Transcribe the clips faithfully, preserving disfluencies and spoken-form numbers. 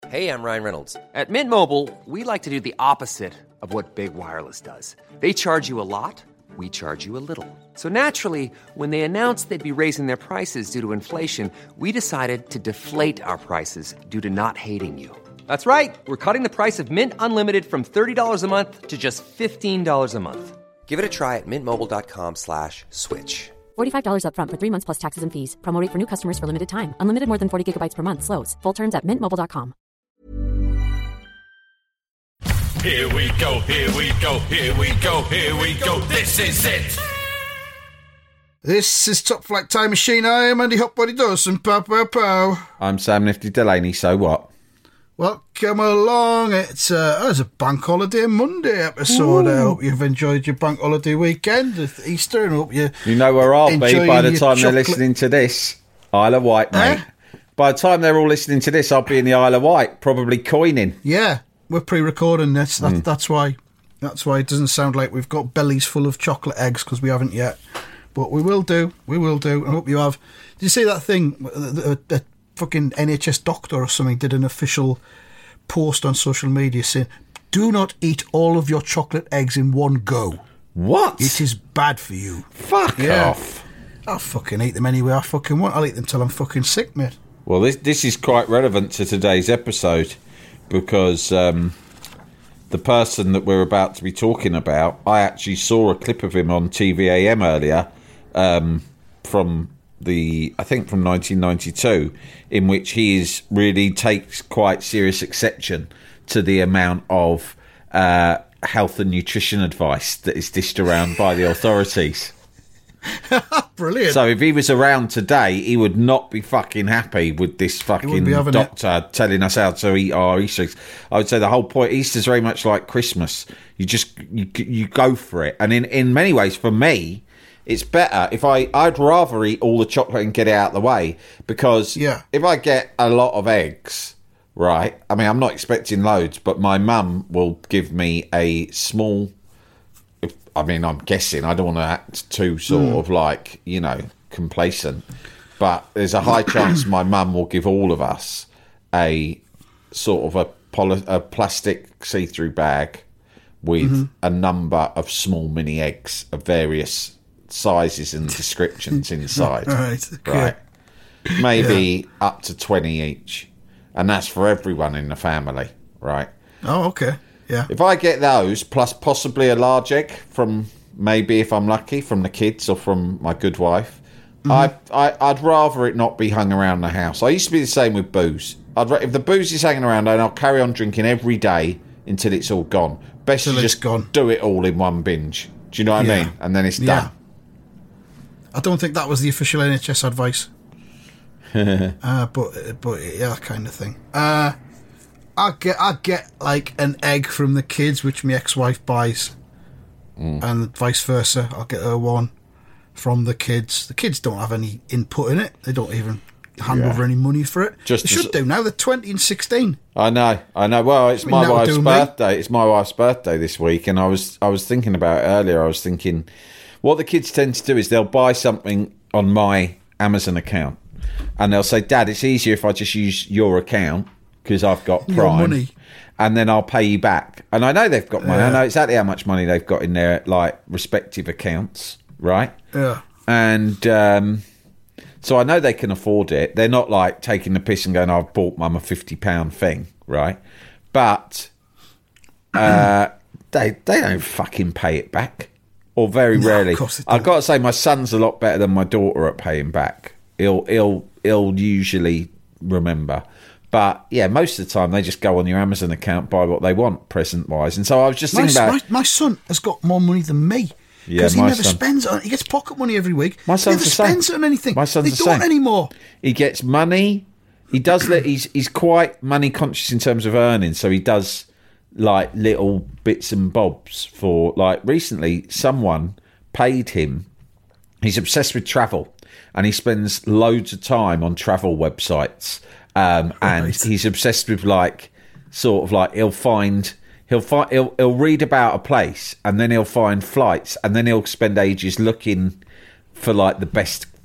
Hey, I'm Ryan Reynolds. At Mint Mobile, we like to do the opposite of what Big Wireless does. They charge you a lot, we charge you a little. So naturally, when they announced they'd be raising their prices due to inflation, we decided to deflate our prices due to not hating you. That's right. We're cutting the price of Mint Unlimited from thirty dollars a month to just fifteen dollars a month. Give it a try at mintmobile.com slash switch. forty-five dollars up front for three months plus taxes and fees. Promo rate for new customers for limited time. Unlimited more than forty gigabytes per month. Slows full terms at mint mobile dot com. Here we go, here we go, here we go, here we go. This is it. This is Top Flight Time Machine. I am Andy Hotbody Dawson. Pow, pow, pow. I'm Sam Nifty Delaney. So what? Welcome along. It's, uh, oh, it's a Bank Holiday Monday episode. Ooh. I hope you've enjoyed your Bank Holiday weekend with Easter, and hope you You know where I'll be by the time chocolate. They're listening to this. Isle of Wight, mate. Eh? By the time they're all listening to this, I'll be in the Isle of Wight, probably coining. Yeah, we're pre-recording this. That, mm. That's why. That's why it doesn't sound like we've got bellies full of chocolate eggs, because we haven't yet. But we will do. We will do. I hope you have. Did you see that thing? The, the, the fucking N H S doctor or something did an official post on social media saying, do not eat all of your chocolate eggs in one go. What? It is bad for you. Fuck yeah. off. I'll fucking eat them any way I fucking want. I'll eat them till I'm fucking sick, mate. Well, this this is quite relevant to today's episode, because um, the person that we're about to be talking about, I actually saw a clip of him on T V A M earlier, um, from the I think from nineteen ninety-two, in which he is really takes quite serious exception to the amount of uh, health and nutrition advice that is dished around by the authorities. Brilliant. So if he was around today, he would not be fucking happy with this fucking doctor it. telling us how to eat our Easter eggs. I would say the whole point, Easter's very much like Christmas. You just, you, you go for it. And in, in many ways, for me, it's better if I, I'd rather eat all the chocolate and get it out of the way, because yeah. if I get a lot of eggs, right, I mean, I'm not expecting loads, but my mum will give me a small, I mean, I'm guessing, I don't want to act too sort mm. of like, you know, complacent, but there's a high chance my mum will give all of us a sort of a, poly- a plastic see-through bag with mm-hmm. a number of small mini eggs of various sizes and descriptions inside. Right. Okay. Right. Maybe yeah. up to twenty each. And that's for everyone in the family, right? Oh, okay. Yeah. If I get those, plus possibly a large egg from, maybe if I'm lucky, from the kids or from my good wife, mm-hmm. I, I, I'd rather it not be hung around the house. I used to be the same with booze. I'd If the booze is hanging around, then I'll carry on drinking every day until it's all gone. Best to just gone. do it all in one binge. Do you know what yeah. I mean? And then it's yeah. done. I don't think that was the official N H S advice. uh, but, but yeah, that kind of thing. Uh... I get I get like an egg from the kids, which my ex-wife buys, mm. and vice versa. I'll get her one from the kids. The kids don't have any input in it. They don't even hand yeah. over any money for it. Just they should as, do now. They're twenty and sixteen. I know, I know. Well, it's I mean, my wife's birthday. Me. It's my wife's birthday this week, and I was I was thinking about it earlier. I was thinking, what the kids tend to do is they'll buy something on my Amazon account, and they'll say, "Dad, it's easier if I just use your account, because I've got Prime, money. and then I'll pay you back." And I know they've got money. Yeah. I know exactly how much money they've got in their like respective accounts, right? Yeah. And um, so I know they can afford it. They're not like taking the piss and going, "I've bought mum a fifty pound thing," right? But uh, they they don't fucking pay it back, or very no, rarely. I've got to say, my son's a lot better than my daughter at paying back. He'll he'll he'll usually remember. But, yeah, most of the time they just go on your Amazon account, buy what they want, present-wise. And so I was just thinking my, about... My, my son has got more money than me. Because yeah, he never son. spends it on... He gets pocket money every week. My son's he never spends it on anything. My son's they the don't same. anymore. He gets money. He does... let, he's, he's quite money-conscious in terms of earning, so he does, like, little bits and bobs for... Like, recently, someone paid him... He's obsessed with travel, and he spends loads of time on travel websites... Um, and right. he's obsessed with like, sort of like he'll find he'll find he'll he'll read about a place, and then he'll find flights, and then he'll spend ages looking for like the best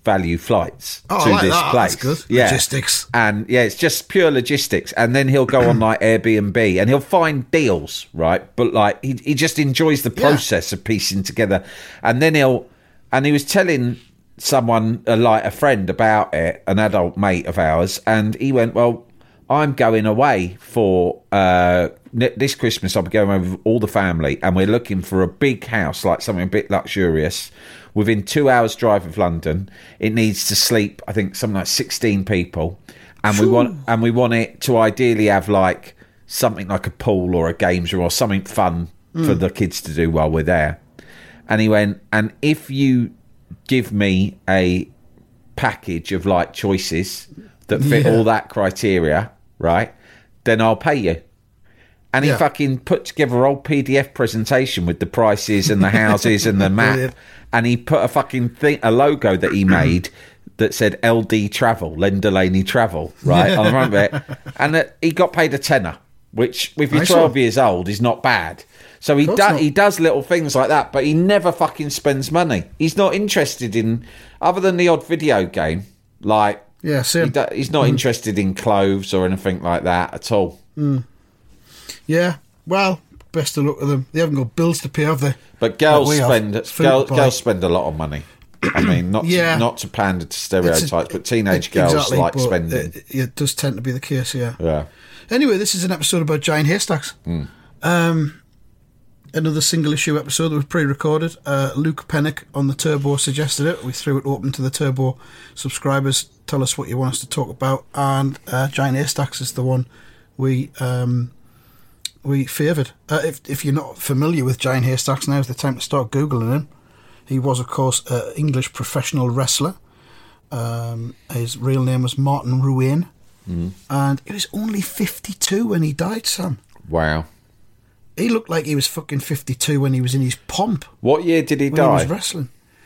value flights Oh, I to like this that. place. That's good. Yeah. Logistics. And yeah, it's just pure logistics. And then he'll go on like Airbnb and he'll find deals, right? But like he he just enjoys the process yeah. of piecing together. And then he'll and he was telling someone, uh, like a friend, about it, an adult mate of ours, and he went, well, I'm going away for uh, this Christmas. I'll be going over with all the family, and we're looking for a big house, like something a bit luxurious, within two hours' drive of London. It needs to sleep, I think, something like sixteen people, and Phew. we want and we want it to ideally have like something like a pool or a games room or something fun mm. for the kids to do while we're there. And he went, and if you give me a package of like choices that fit yeah. all that criteria, right, then I'll pay you. And he yeah. fucking put together a whole P D F presentation with the prices and the houses and the map. Brilliant. And he put a fucking thing, a logo that he made that said L D Travel, Len Delaney Travel, right, on the front of it. And uh, he got paid a tenner, which, if you're nice twelve one. years old, is not bad. So he does he does little things like that, but he never fucking spends money. He's not interested in, other than the odd video game, like, yeah, he do, he's not mm. interested in clothes or anything like that at all. Mm. Yeah, well, best of luck with them. They haven't got bills to pay, have they? But girls spend girls, girls spend a lot of money. I mean, not yeah. to, not to pander to stereotypes, a, but teenage it, girls exactly, like spending. It, it does tend to be the case, yeah. Yeah. Anyway, this is an episode about giant haystacks. Mm. Um, another single issue episode that was pre-recorded. Uh, Luke Pennick on the Turbo suggested it. We threw it open to the Turbo subscribers. Tell us what you want us to talk about. And uh, giant haystacks is the one we um, we favoured. Uh, if if you're not familiar with giant haystacks, now's the time to start Googling him. He was, of course, an English professional wrestler. Um, his real name was Martin Ruane. Mm. And he was only fifty-two when he died, Sam. Wow. He looked like he was fucking fifty-two when he was in his pomp. What year did he when die? He was wrestling.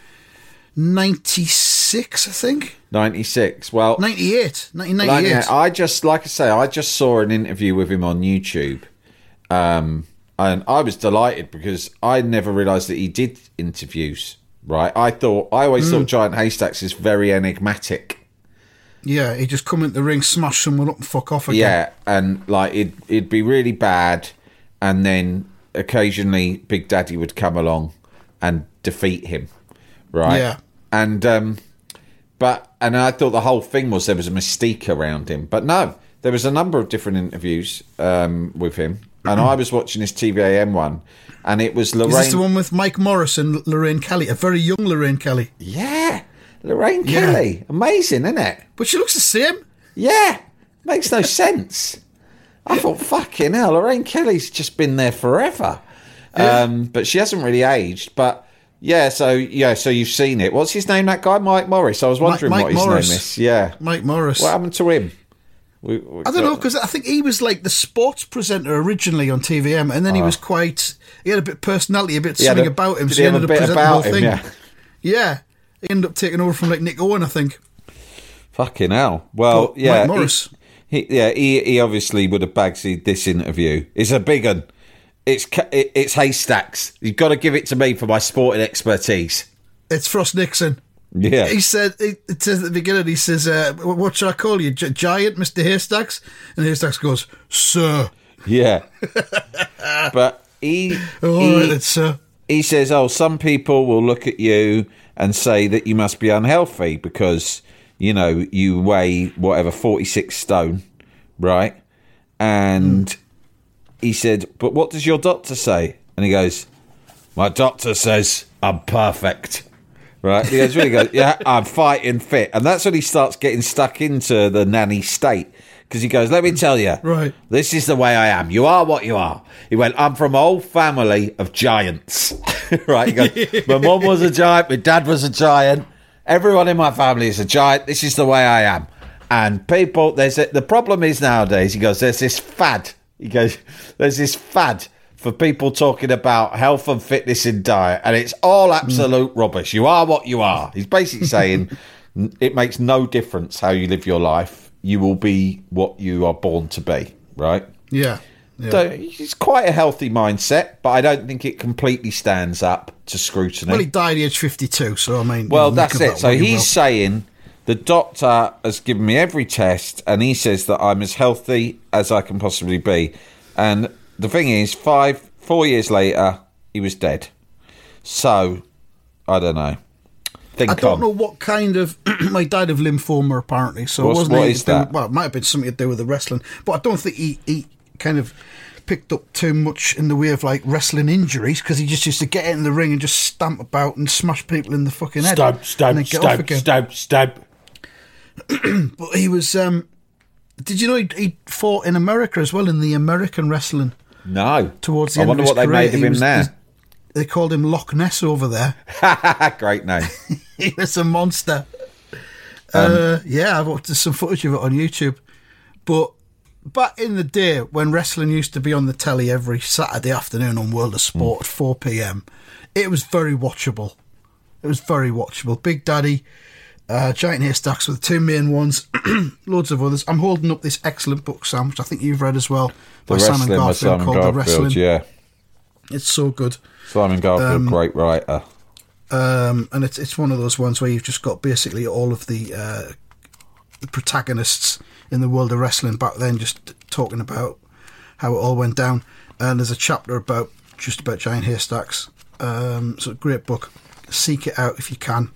ninety-six, I think. ninety-six. Well, ninety-eight. nineteen ninety-eight. Like, I just, like I say, I just saw an interview with him on YouTube. Um, and I was delighted because I never realised that he did interviews, right? I thought, I always mm. thought Giant Haystacks is very enigmatic. Yeah, he'd just come into the ring, smash someone up and fuck off again. Yeah, and like it'd, it'd be really bad, and then occasionally Big Daddy would come along and defeat him, right? Yeah. And um, but and I thought the whole thing was there was a mystique around him, but no, there was a number of different interviews um, with him, and I was watching this T V A M one, and it was Lorraine. Is this the one with Mike Morris and Lorraine Kelly? A very young Lorraine Kelly. Yeah. Lorraine Kelly. Yeah. Amazing, isn't it? But she looks the same. Yeah. Makes no sense. I thought, fucking hell, Lorraine Kelly's just been there forever. Yeah. Um, but she hasn't really aged. But, yeah, so yeah, so you've seen it. What's his name, that guy? Mike Morris. I was wondering Mike, what Mike his Morris. name is. Yeah. Mike Morris. What happened to him? We, we I don't know, because I think he was like the sports presenter originally on T V M, and then he oh. was quite, he had a bit of personality, a bit something a, about him, so he, he ended up presenting the whole him, thing. Yeah. yeah. He ended up taking over from like Nick Owen, I think. Fucking hell. Well, but yeah. Mike Morris. He, he, yeah, he, he obviously would have bagsied this interview. It's a big one. It's, it's Haystacks. You've got to give it to me for my sporting expertise. It's Frost Nixon. Yeah. He said, it says at the beginning, he says, uh, what should I call you? Gi- Giant, Mister Haystacks? And Haystacks goes, sir. Yeah. But he... All he, right, then, sir. He says, oh, some people will look at you and say that you must be unhealthy because, you know, you weigh, whatever, forty-six stone, right? And mm. he said, but what does your doctor say? And he goes, my doctor says I'm perfect. Right? He goes, really goes, yeah, I'm fighting fit. And that's when he starts getting stuck into the nanny state. Because he goes, let me tell you, right. this is the way I am. You are what you are. He went, I'm from an old family of giants. Right? He goes, my mum was a giant, my dad was a giant. Everyone in my family is a giant. This is the way I am. And people, there's a, the problem is nowadays, he goes, there's this fad. He goes, there's this fad for people talking about health and fitness and diet. And it's all absolute mm. rubbish. You are what you are. He's basically saying it makes no difference how you live your life. You will be what you are born to be, right? Yeah. Yeah. So it's quite a healthy mindset, but I don't think it completely stands up to scrutiny. Well, he died at age fifty-two, so I mean... Well, you know, that's make of it. that So what you he's will. saying the doctor has given me every test, and he says that I'm as healthy as I can possibly be. And the thing is, five, four years later, he was dead. So, I don't know. Think I don't on. know what kind of... he died of lymphoma, apparently, so What's- it wasn't what anything is to do- that? Well, it might have been something to do with the wrestling, but I don't think he, he kind of picked up too much in the way of, like, wrestling injuries, because he just used to get in the ring and just stamp about and smash people in the fucking head. Stab, and stab, then get off stab, again. stab, stab. But he was... Um, did you know he, he fought in America as well, in the American wrestling? No. Towards the I end wonder of his what they career, made of he him was- there. They called him Loch Ness over there. Great name. He was a monster. Um, uh, yeah, I've watched some footage of it on YouTube. But back in the day when wrestling used to be on the telly every Saturday afternoon on World of Sport at four p.m, it was very watchable. It was very watchable. Big Daddy, uh, Giant Haystacks were the two main ones. Loads of others. I'm holding up this excellent book, Sam, which I think you've read as well, The by Simon Wrestling by Garfield, Simon called The Garfield, Wrestling. yeah. It's so good. Simon Garfield, Um, great writer. Um, and it's it's one of those ones where you've just got basically all of the, uh, the protagonists in the world of wrestling back then just talking about how it all went down. And there's a chapter about just about Giant Haystacks. Um, it's a great book. Seek it out if you can.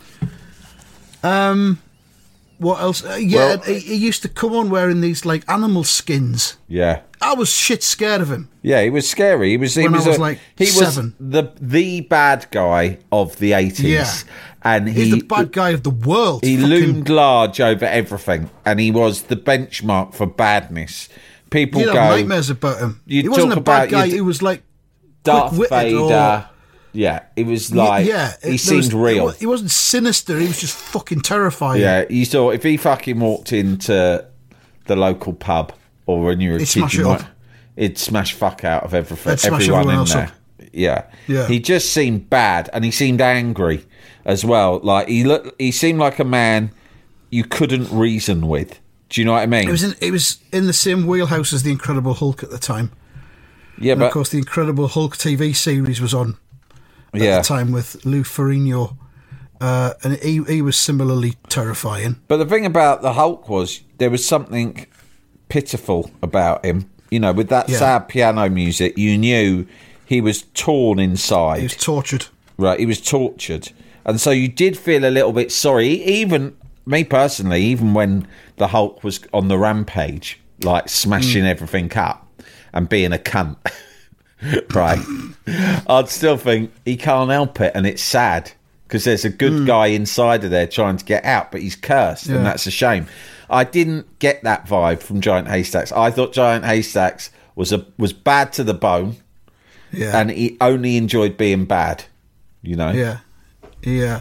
Um, what else? Uh, yeah, Well- he, he used to come on wearing these like animal skins. Yeah. I was shit scared of him. Yeah, he was scary. He was. He When I was, was, a, like, he seven. was the the bad guy of the eighties. Yeah. And He's he the bad guy of the world. he Fucking- loomed large over everything, and he was the benchmark for badness. People You'd go have nightmares about him. you He wasn't talk a bad about guy. your- He was like Darth quick-witted Vader. or- Yeah, it was like yeah, he there seemed was- real. He wasn't sinister. He was just fucking terrifying. Yeah, you saw if he fucking walked into the local pub or when you were a He'd kid, smash you it might, up. he'd smash fuck out of everything, He'd smash everyone everyone in else there. up. Yeah, Yeah. He just seemed bad, and he seemed angry as well. Like he looked, he seemed like a man you couldn't reason with. Do you know what I mean? It was in, it was in the same wheelhouse as the Incredible Hulk at the time. yeah, And but of course, the Incredible Hulk T V series was on at yeah, the time with Lou Ferrigno, uh, and he he was similarly terrifying. But the thing about the Hulk was there was something pitiful about him. You know, with that Yeah. sad piano music, you knew he was torn inside. He was tortured. Right, he was tortured. And so you did feel a little bit sorry. Even me personally, even when the Hulk was on the rampage, like smashing Mm. everything up and being a cunt, right, I'd still think he can't help it, and it's sad because there's a good guy inside of there trying to get out, but he's cursed, Mm. Yeah. and that's a shame. I didn't get that vibe from Giant Haystacks. I thought Giant Haystacks was a was bad to the bone, Yeah, and he only enjoyed being bad. You know. yeah, yeah.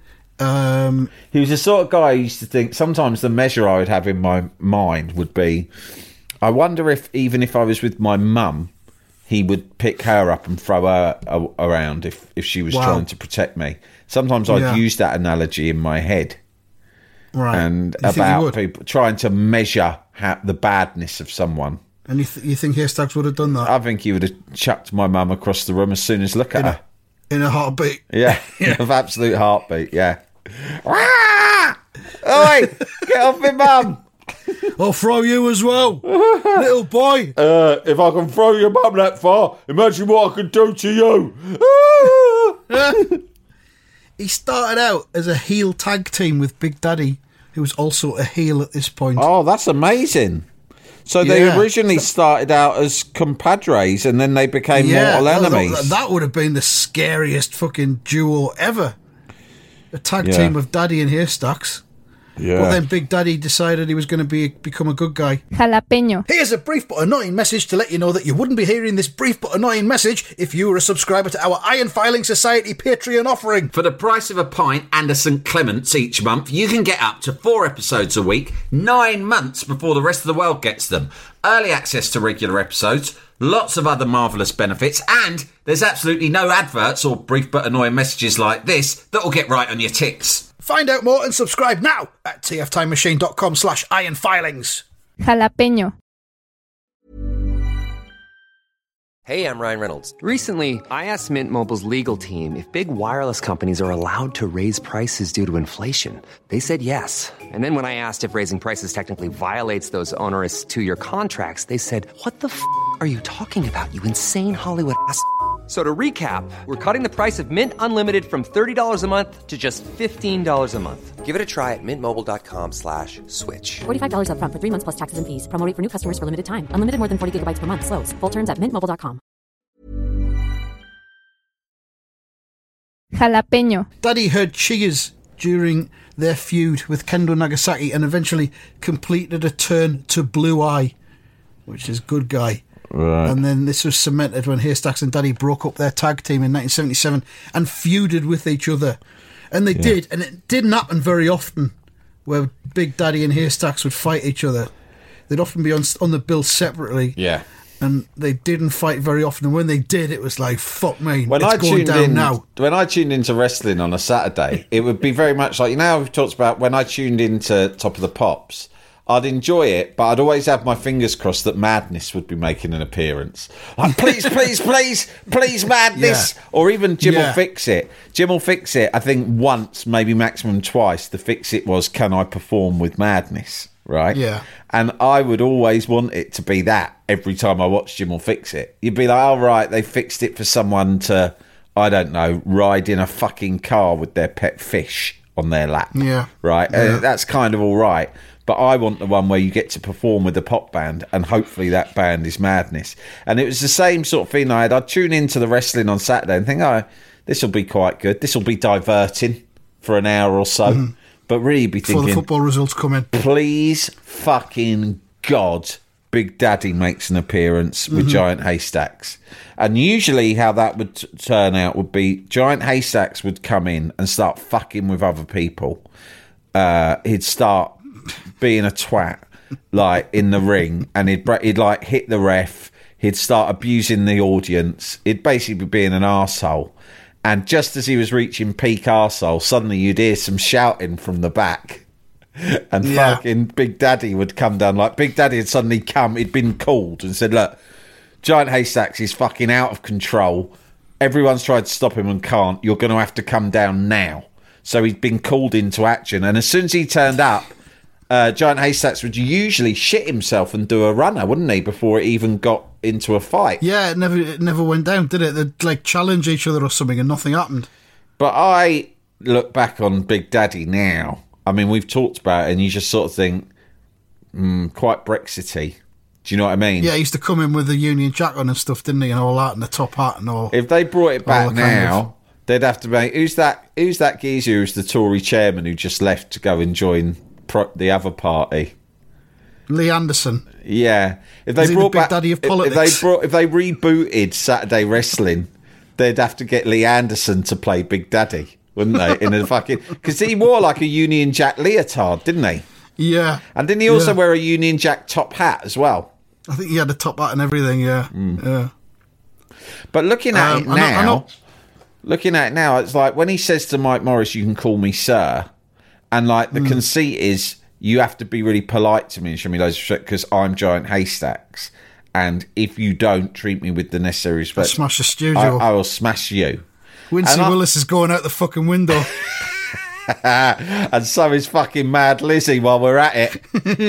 Um, He was the sort of guy I used to think sometimes the measure I would have in my mind would be, I wonder if even if I was with my mum, he would pick her up and throw her a- around if, if she was Wow. trying to protect me. Sometimes I'd Yeah. use that analogy in my head right. and You think he about would? people trying to measure how, the badness of someone. And you, th- you think Haystacks would have done that I think he would have chucked my mum across the room as soon as look at her. in a heartbeat? Yeah, of absolute heartbeat, yeah. Ah! Oi, get off me, mum! I'll throw you as well, little boy. Uh, if I can throw your mum that far, imagine what I could do to you. He started out as a heel tag team with Big Daddy, who was also a heel at this point. Oh, that's amazing. So they Yeah. originally started out as compadres and then they became mortal that- enemies. That, that would have been the scariest fucking duo ever. A tag Yeah. team of Daddy and Haystacks. yeah. But then Big Daddy decided he was going to be become a good guy. Jalapeño. Here's a brief but annoying message to let you know that you wouldn't be hearing this brief but annoying message if you were a subscriber to our Iron Filing Society Patreon offering. For the price of a pint and a St Clement's each month, you can get up to four episodes a week, nine months before the rest of the world gets them. Early access to regular episodes, lots of other marvellous benefits, and there's absolutely no adverts or brief but annoying messages like this that'll get right on your tits. Find out more and subscribe now at tftimemachine.com slash ironfilings. Jalapeño. Hey, I'm Ryan Reynolds. Recently, I asked Mint Mobile's legal team if big wireless companies are allowed to raise prices due to inflation. They said yes. And then when I asked if raising prices technically violates those onerous two-year contracts, they said, what the f*** are you talking about, you insane Hollywood ass f- So to recap, we're cutting the price of Mint Unlimited from thirty dollars a month to just fifteen dollars a month. Give it a try at mintmobile.com slash switch. forty-five dollars up front for three months plus taxes and fees. Promo rate for new customers for limited time. Unlimited more than forty gigabytes per month. Slows full terms at mint mobile dot com. Jalapeño. Daddy heard cheers during their feud with Kendo Nagasaki and eventually completed a turn to Blue Eye, which is good guy. Right. And then this was cemented when Haystacks and Daddy broke up their tag team in nineteen seventy-seven and feuded with each other. And they yeah. did, and it didn't happen very often where Big Daddy and Haystacks would fight each other. They'd often be on, on the bill separately. Yeah. And they didn't fight very often. And when they did, it was like, fuck me, when it's I going tuned down in, now. When I tuned into wrestling on a Saturday, it would be very much like, you know how we've talked about when I tuned into Top of the Pops, I'd enjoy it, but I'd always have my fingers crossed that Madness would be making an appearance. Like, please, please, please, please, Madness! Yeah. Or even Jim yeah. will fix it. Jim will fix it, I think, once, maybe maximum twice. The fix it was, can I perform with Madness? Right? Yeah. And I would always want it to be that every time I watched Jim will fix it. You'd be like, oh, right, they fixed it for someone to, I don't know, ride in a fucking car with their pet fish on their lap. Yeah. Right? Yeah. Uh, that's kind of all right. But I want the one where you get to perform with a pop band, and hopefully that band is Madness. And it was the same sort of thing I had. I'd tune into the wrestling on Saturday and think, oh, this will be quite good. This will be diverting for an hour or so. Mm. But really be thinking... Before the football results come in. Please fucking God, Big Daddy makes an appearance with mm-hmm. Giant Haystacks. And usually how that would t- turn out would be Giant Haystacks would come in and start fucking with other people. Uh, he'd start... being a twat, like in the ring, and he'd he'd like hit the ref. He'd start abusing the audience. He'd basically be being an arsehole. And just as he was reaching peak arsehole, suddenly you'd hear some shouting from the back, and yeah. fucking Big Daddy would come down. Like Big Daddy had suddenly come. He'd been called and said, "Look, Giant Haystacks is fucking out of control. Everyone's tried to stop him and can't. You're going to have to come down now." So he'd been called into action, and as soon as he turned up. Uh, Giant Haystacks would usually shit himself and do a runner, wouldn't he, before it even got into a fight? Yeah, it never it never went down, did it? They'd like challenge each other or something and nothing happened. But I look back on Big Daddy now. I mean, we've talked about it and you just sort of think, mm, quite Brexity. Do you know what I mean? Yeah, he used to come in with the Union Jack on and stuff, didn't he? And all that, and the top hat and all. If they brought it back now, kind of... they'd have to make... Who's that, who's that geezer who's the Tory chairman who just left to go and join... Pro, the other party, Lee Anderson. Yeah, if they Is brought the big back, daddy of politics? If they brought, if they rebooted Saturday Wrestling, they'd have to get Lee Anderson to play Big Daddy, wouldn't they? In a fucking because he wore like a Union Jack leotard, didn't he? Yeah, and didn't he also yeah. wear a Union Jack top hat as well? I think he had a top hat and everything. Yeah, mm. yeah. But looking at um, it now, I know, I know. looking at it now, it's like when he says to Mike Morris, "You can call me sir." And, like, the mm. conceit is you have to be really polite to me and show me loads of respect because I'm Giant Haystacks. And if you don't treat me with the necessary respect... I'll smash the studio. I, I will smash you. Wincy Willis is going out the fucking window. And so is fucking Mad Lizzie while we're at it.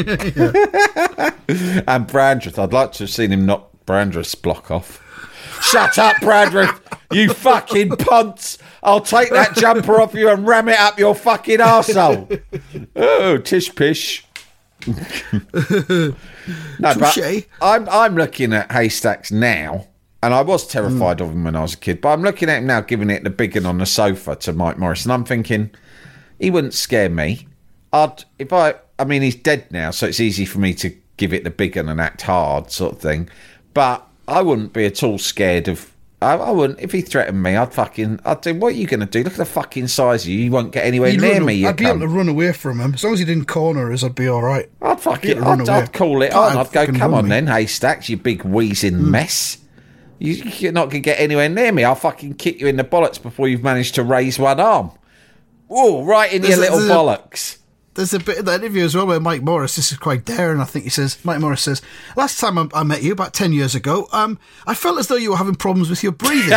And Brandreth. I'd like to have seen him knock Brandreth's block off. Shut up, Brandreth, you fucking punts. I'll take that jumper off you and ram it up your fucking arsehole. Oh, tish pish. No, but I'm, I'm looking at Haystacks now, and I was terrified mm. of him when I was a kid, but I'm looking at him now giving it the big one on the sofa to Mike Morris, and I'm thinking, he wouldn't scare me. I'd, if I, I mean, he's dead now, so it's easy for me to give it the big one and act hard sort of thing, but I wouldn't be at all scared of... I, I wouldn't... If he threatened me, I'd fucking... I'd do, what are you going to do? Look at the fucking size of you. You won't get anywhere You'd near run, me, you I'd be cunt. able to run away from him. As long as he didn't corner us, I'd be all right. I'd fucking... I'd, I'd call it on. I'd go, come on me. then, Haystacks, you big wheezing mm. mess. You, you're not going to get anywhere near me. I'll fucking kick you in the bollocks before you've managed to raise one arm. Whoa, right in there's your a, little bollocks. there's a bit of that interview as well where Mike Morris, this is quite daring, I think he says, Mike Morris says, last time I, I met you, about ten years ago, um, I felt as though you were having problems with your breathing.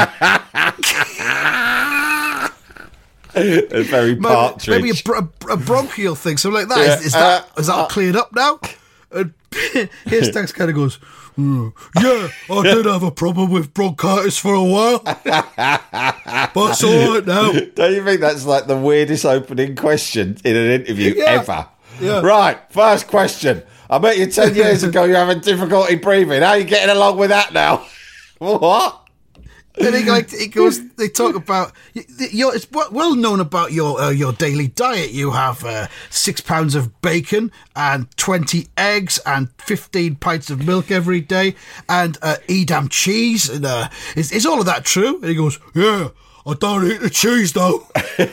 A very partridge. Maybe, maybe a, br- a bronchial thing, something like that. Yeah. Is, is that Uh, is that uh, cleared up now? And here Stax kind of goes, mm, yeah, I did have a problem with bronchitis for a while, but it's all right now. Don't you think that's like the weirdest opening question in an interview Yeah. ever? Yeah. Right, first question. I met you ten years ago, you're having difficulty breathing. How are you getting along with that now? What? And he like he goes. They talk about your. It's well known about your uh, your daily diet. You have uh, six pounds of bacon and twenty eggs and fifteen pints of milk every day and uh, Edam cheese. And uh, is is all of that true? And he goes, yeah, I don't eat the cheese though.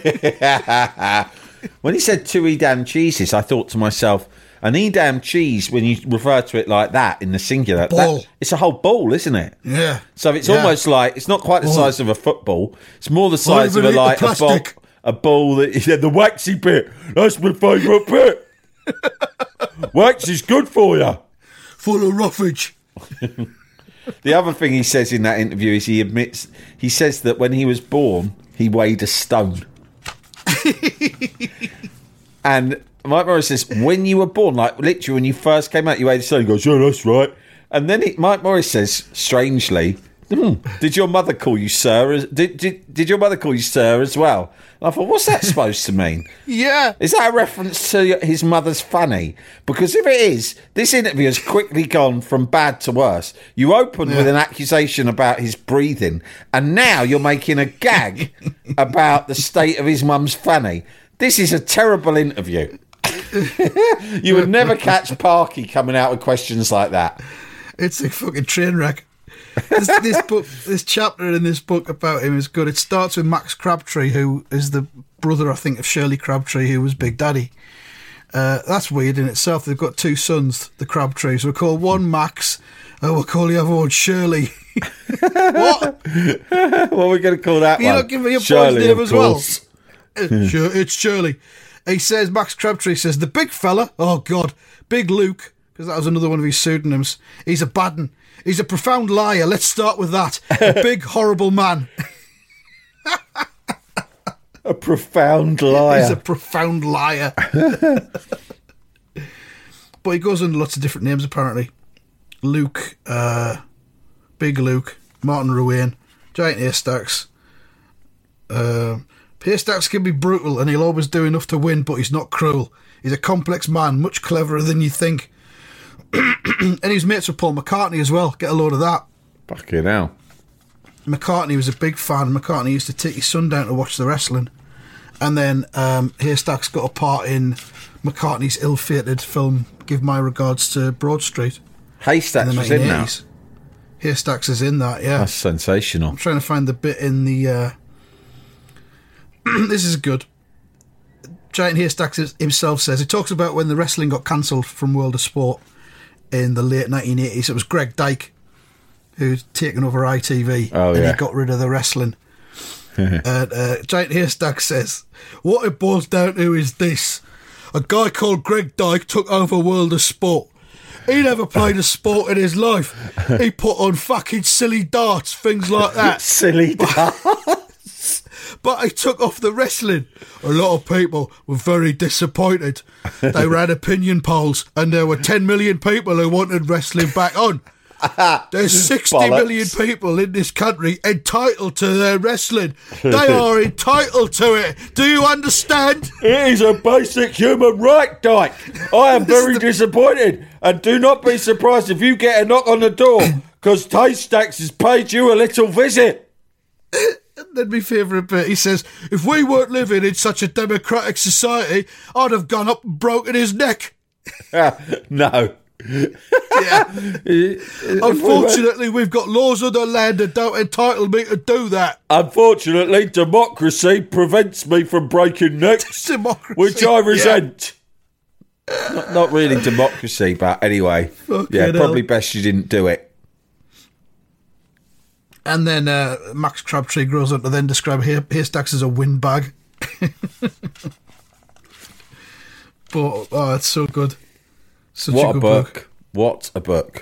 When he said two Edam cheeses, I thought to myself, an Edam cheese, when you refer to it like that in the singular, Ball. that, it's a whole ball, isn't it? Yeah. So it's Yeah. almost like, it's not quite the Ball. size of a football. It's more the size even of a, eat the like, a ball, plastic. a ball that, yeah, the waxy bit. That's my favourite bit. Wax is good for you. Full of roughage. The other thing he says in that interview is he admits, he says that when he was born, he weighed a stone. And Mike Morris says, when you were born, like literally when you first came out, you weighed a stone. He goes, yeah, that's right. And then he, Mike Morris says, strangely, hmm, did your mother call you sir? as- Did, did, did your mother call you sir as well? And I thought, what's that supposed to mean? Yeah. Is that a reference to his mother's fanny? Because if it is, this interview has quickly gone from bad to worse. You open with an accusation about his breathing, and now you're making a gag about the state of his mum's fanny. This is a terrible interview. You would never catch Parky coming out with questions like that. It's a fucking train wreck. This, this book, this chapter in this book about him is good. It starts with Max Crabtree, who is the brother, I think, of Shirley Crabtree, who was Big Daddy. Uh, that's weird in itself. They've got two sons, the Crabtrees. We'll call one Max, and we'll call the other one Shirley. What? What are we going to call that You're one? not giving me a boy's Shirley, name of as well. course. Uh, sure, it's Shirley. He says, Max Crabtree says, the big fella, oh God, Big Luke, because that was another one of his pseudonyms. He's a bad un. He's a profound liar. Let's start with that. A big, horrible man. A profound liar. He's a profound liar. But he goes under lots of different names, apparently. Luke, uh, Big Luke, Martin Ruane, Giant Haystacks. Uh, Haystacks can be brutal and he'll always do enough to win, but he's not cruel. He's a complex man, much cleverer than you think. And he was mates with Paul McCartney as well. Get a load of that. Fucking hell. McCartney was a big fan. McCartney used to take his son down to watch the wrestling. And then um, Haystacks got a part in McCartney's ill-fated film Give My Regards to Broad Street. Haystacks in the was in nineteen eighties. that. Haystacks is in that, yeah. That's sensational. I'm trying to find the bit in the... Uh... This is good. Giant Haystacks himself says, he talks about when the wrestling got cancelled from World of Sport in the late nineteen eighties. It was Greg Dyke who'd taken over I T V, Oh, and yeah. he got rid of the wrestling. And uh, Giant Haystack says, what it boils down to is this. A guy called Greg Dyke took over World of Sport. He never played a sport in his life. He put on fucking silly darts, things like that. Silly dog. But he took off the wrestling. A lot of people were very disappointed. They ran opinion polls, and there were ten million people who wanted wrestling back on. There's sixty Bollocks. million people in this country entitled to their wrestling. They are entitled to it. Do you understand? It is a basic human right, Dyke. I am very disappointed, and do not be surprised if you get a knock on the door, because Haystacks has paid you a little visit. Then my favourite bit, he says, if we weren't living in such a democratic society, I'd have gone up and broken his neck. No. Yeah. Unfortunately, we've got laws of the land that don't entitle me to do that. Unfortunately, democracy prevents me from breaking necks, Democracy, which I yeah. resent. Not, not really democracy, but anyway. Fucking yeah, hell. probably best you didn't do it. And then uh, Max Crabtree grows up to then describe Hay- Haystacks as a windbag. But oh, it's so good. Such what a a good book. book. What a book.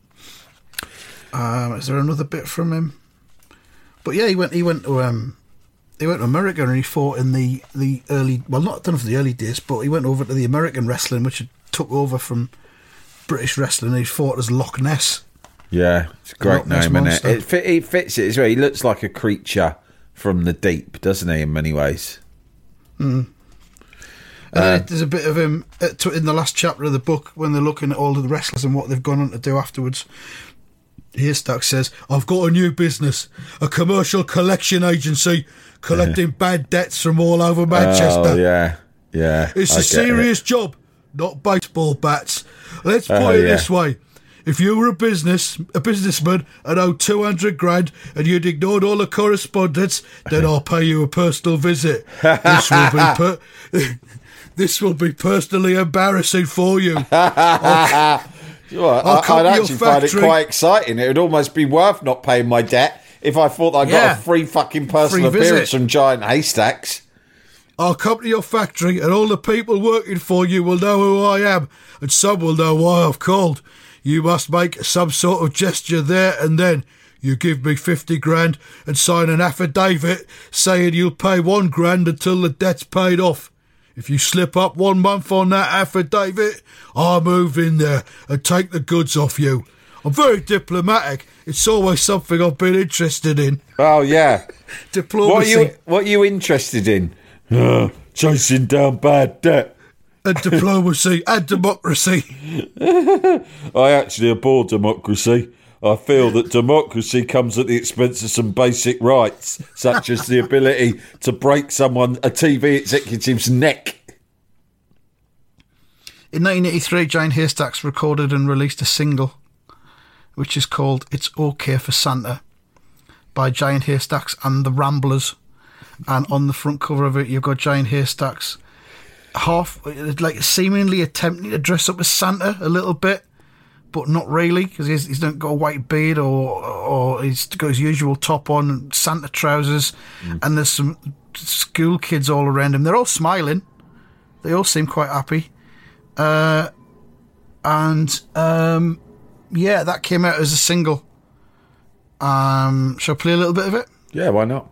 Um, is there another bit from him? But yeah, he went. He went to um, he went to America and he fought in the, the early. Well, not I don't know for the early days, but he went over to the American wrestling, which had took over from British wrestling. And he fought as Loch Ness. Yeah, it's a great Loch Ness name, isn't Monster. it? It, fit, it fits it as well. He looks like a creature from the deep, doesn't he? In many ways. Mm. And then there's a bit of him uh, to- in the last chapter of the book when they're looking at all of the wrestlers and what they've gone on to do afterwards. Haystack says, "I've got a new business, a commercial collection agency collecting bad debts from all over Manchester. Oh, yeah, yeah. It's I a get serious it. job, not baseball bats. Let's put Oh, it yeah. this way. If you were a business, a businessman and owed two hundred grand and you'd ignored all the correspondence, then I'll pay you a personal visit. This will be per- this will be personally embarrassing for you. I'll, Well, I'll I, come I'd to your actually find it factory. quite exciting. It would almost be worth not paying my debt if I thought I got Yeah. a free fucking personal Free appearance visit. from Giant Haystacks. I'll come to your factory and all the people working for you will know who I am and some will know why I've called. You must make some sort of gesture there and then. You give me fifty grand and sign an affidavit saying you'll pay one grand until the debt's paid off. If you slip up one month on that affidavit, I'll move in there and take the goods off you. I'm very diplomatic. It's always something I've been interested in. Oh, yeah. Diplomacy. What are you, what are you interested in? Uh, chasing down bad debt. And diplomacy and democracy. I actually abhor democracy. I feel that democracy comes at the expense of some basic rights, such as the ability to break someone, a T V executive's neck. In nineteen eighty-three, Giant Haystacks recorded and released a single, which is called It's OK for Santa, by Giant Haystacks and the Ramblers. And on the front cover of it, you've got Giant Haystacks half, like, seemingly attempting to dress up as Santa a little bit, but not really, because he's, he's not got a white beard or or he's got his usual top on, Santa trousers, mm. and there's some school kids all around him. They're all smiling. They all seem quite happy. Uh, and, um, yeah, that came out as a single. Um, shall I play a little bit of it? Yeah, why not?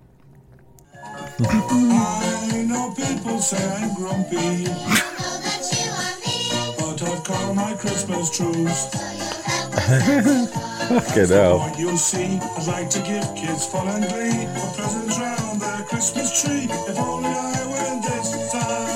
I know people say I'm grumpy, but I've got my Christmas truce. Fucking hell. What you'll see, I'd like to give kids fun and glee, put presents round their Christmas tree. If only I went this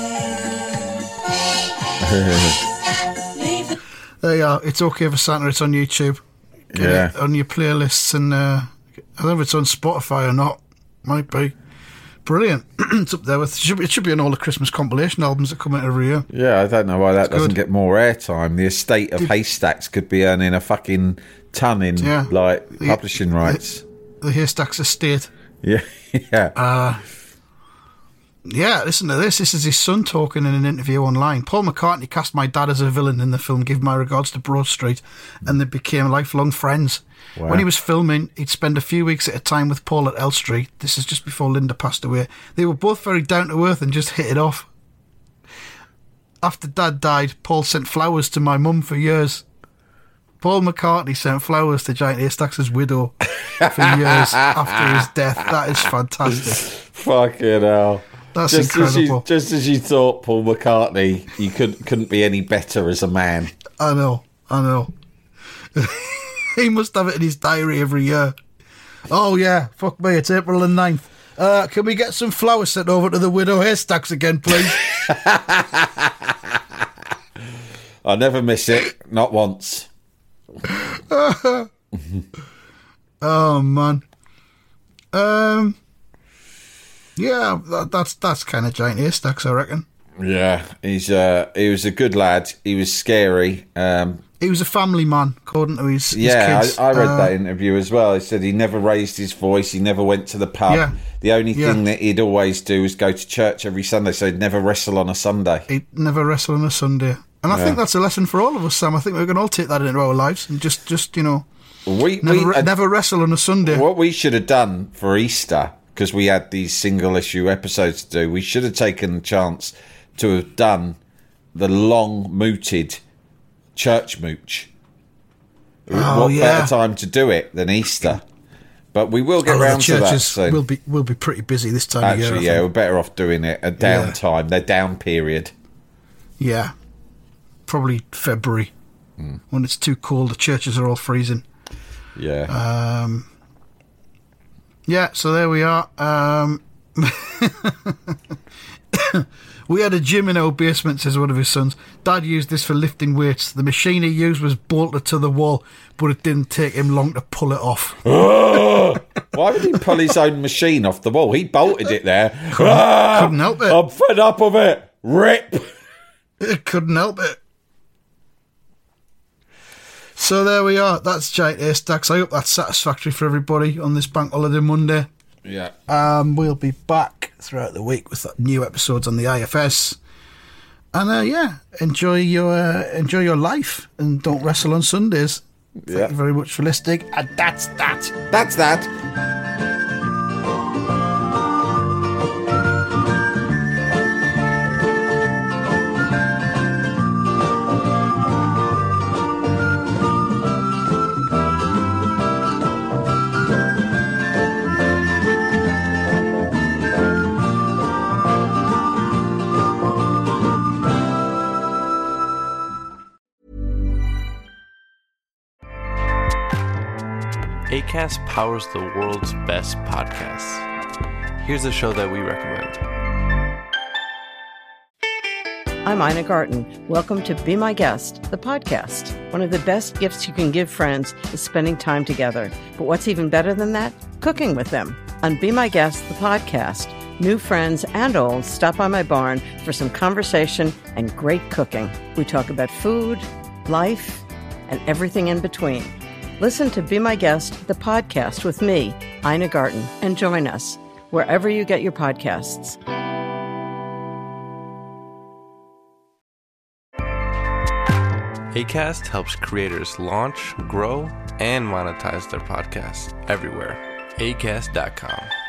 time. There you are. It's OK for Santa. It's on YouTube. Get Yeah. it on your playlists, and uh, I don't know if it's on Spotify or not. Might be. Brilliant. It's up there with. It should, be, it should be on all the Christmas compilation albums that come out every year. Yeah, I don't know why that It's doesn't good. get more airtime. The estate of Did- Haystacks could be earning a fucking ton in, Yeah. like, The- publishing rights. The Haystacks Estate. Yeah, yeah. Uh, yeah, listen to this. This is his son talking in an interview online. Paul McCartney cast my dad as a villain in the film Give My Regards to Broad Street, and they became lifelong friends. Wow. When he was filming, he'd spend a few weeks at a time with Paul at Elstree. This is just before Linda passed away. They were both very down to earth and just hit it off. After Dad died, Paul sent flowers to my mum for years. Paul McCartney sent flowers to Giant Haystacks' widow for years after his death. That is fantastic. Fucking hell. That's just As you, incredible. just as you thought, Paul McCartney, you could, couldn't be any better as a man. I know, I know. He must have it in his diary every year. Oh, yeah, fuck me, it's April the ninth. Uh, can we get some flowers sent over to the widow Haystacks again, please? I never miss it, not once. Oh, man. Um, yeah, that, that's that's kind of Giant Haystacks, I reckon. Yeah, he's uh, he was a good lad. He was scary. Um, He was a family man, according to his, his yeah, kids. I, I read Uh, that interview as well. He said he never raised his voice. He never went to the pub. Yeah. The only Yeah. thing that he'd always do was go to church every Sunday, so he'd never wrestle on a Sunday. He'd never wrestle on a Sunday. And I Yeah. think that's a lesson for all of us, Sam. I think we can all take that into our lives and just, just you know, We, never, we uh, never wrestle on a Sunday. What we should have done for Easter, because we had these single issue episodes to do, we should have taken the chance to have done the long mooted church mooch. Oh, what yeah. better time to do it than Easter? But we will get Oh, round the to that churches soon. will be will be pretty busy this time of year. Actually, I yeah, we're think. better off doing it at down Yeah. time, their down period. Yeah, probably February Hmm. when it's too cold. The churches are all freezing. Yeah. Um, yeah, so there we are. Um, we had a gym in our basement, says one of his sons. Dad used this for lifting weights. The machine he used was bolted to the wall, but it didn't take him long to pull it off. Why would he pull his own machine off the wall? He bolted it there. Ah, couldn't help it. I'm fed up of it. Rip. It couldn't help it. So there we are. That's Giant Haystacks. I hope that's satisfactory for everybody on this Bank Holiday Monday. Yeah. Um, we'll be back throughout the week with new episodes on the I F S. And uh, yeah, enjoy your uh, enjoy your life and don't wrestle on Sundays. Thank Yeah. you very much for listening. And that's that. That's that. Acast powers the world's best podcasts. Here's a show that we recommend. I'm Ina Garten. Welcome to Be My Guest, the podcast. One of the best gifts you can give friends is spending time together. But what's even better than that? Cooking with them. On Be My Guest, the podcast, new friends and old stop by my barn for some conversation and great cooking. We talk about food, life, and everything in between. Listen to Be My Guest, the podcast with me, Ina Garten, and join us wherever you get your podcasts. Acast helps creators launch, grow, and monetize their podcasts everywhere. acast dot com.